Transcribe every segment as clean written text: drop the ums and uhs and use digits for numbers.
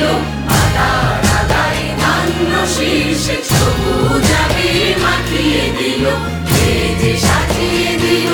পাতার আগায় ধান্য শীর্ষে সবুজ আবির মাখিয়ে দিল, যে সাজিয়ে দিল।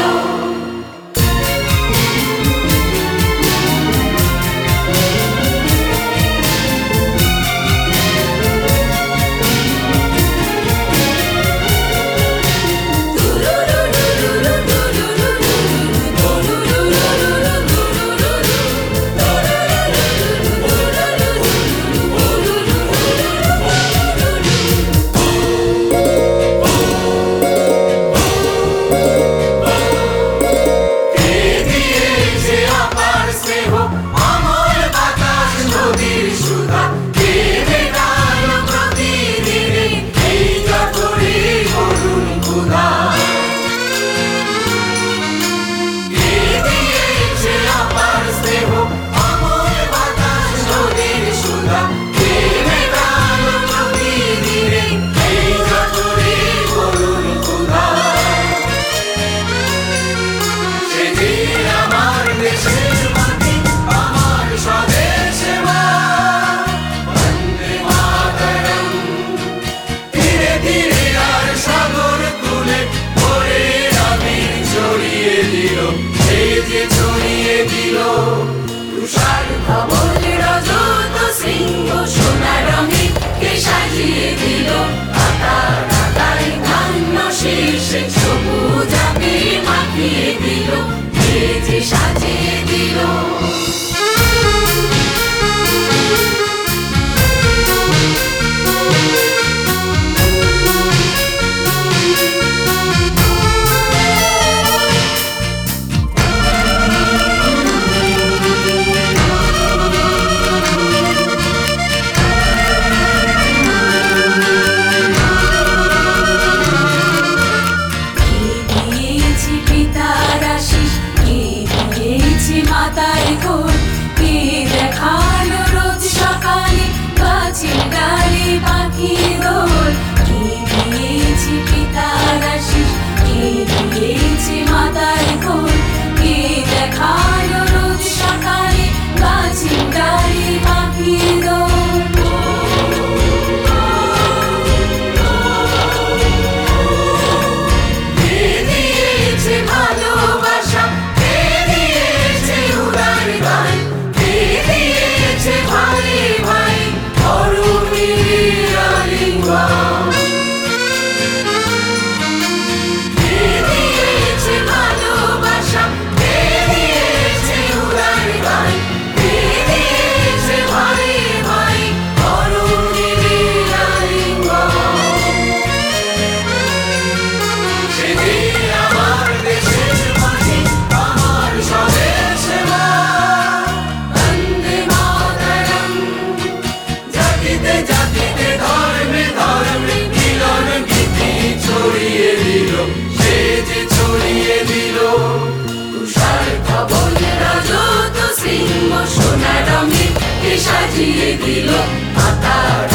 ছড়িয়ে দিল তুষার ধবল রজত শৃঙ্গ সোনা রঙে কে সাজিয়ে দিল, পাতার আগায় ধান্য শীর্ষে সবুজ আবির মাখিয়ে দিল, যে সাজিয়ে দিল। মাতার ঘোর কে দেখালো রোজ সকালে গাছের ডালে পাখির দোল, কে দিয়েছে পিতার আশিস, কে দিয়েছে মাতার ঘোর, কে দেখালো রোজ সকালে গাছের ডালে পাখির দোল। কে দিয়েছে ভালোবাসা, সোনা রঙে কে সাজিয়ে দিল, পাতার